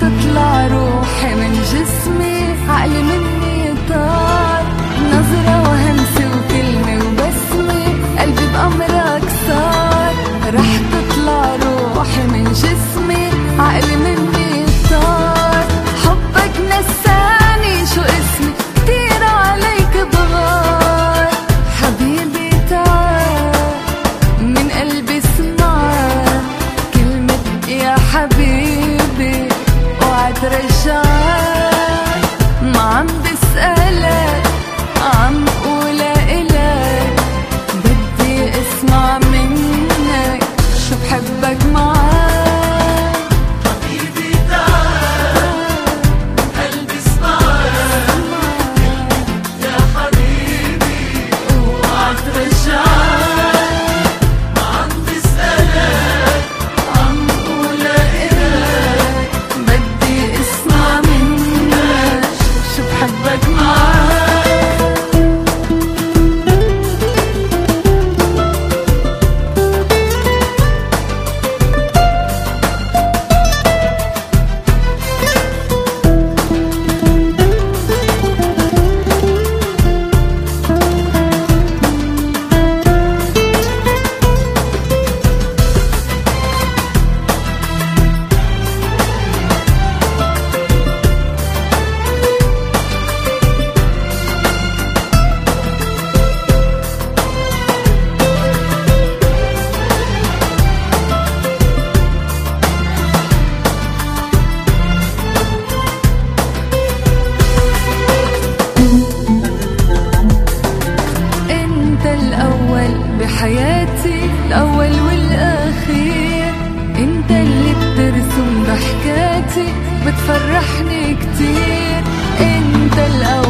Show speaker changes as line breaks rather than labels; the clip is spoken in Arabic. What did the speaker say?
تطلع روحي من جسمي، عقلي مني طار، نظرة وهمسة وكلمة وبسمة، قلبي بأمرك صار. رح تطلع روحي من جسمي، عقلي مني طار، حبك نساني شو اسمي، كتير عليك بغار. حبيبي تعال من قلبي اسمع كلمة يا حبيبي، اوعى ترجعك. ما عم بسألك، عم قولها إلك، بدي اسمع منك شو بحبك معاك.
حبيبي تعال من قلبي اسمعك يا حبيبي، اوعى ترجعك. ما عم بسألك، عم قولها إلك،
بدي اسمع منك شو بحبك معاك. بحياتي الأول والأخير، انت اللي بترسم ضحكاتي، بتفرحني كتير. انت الأول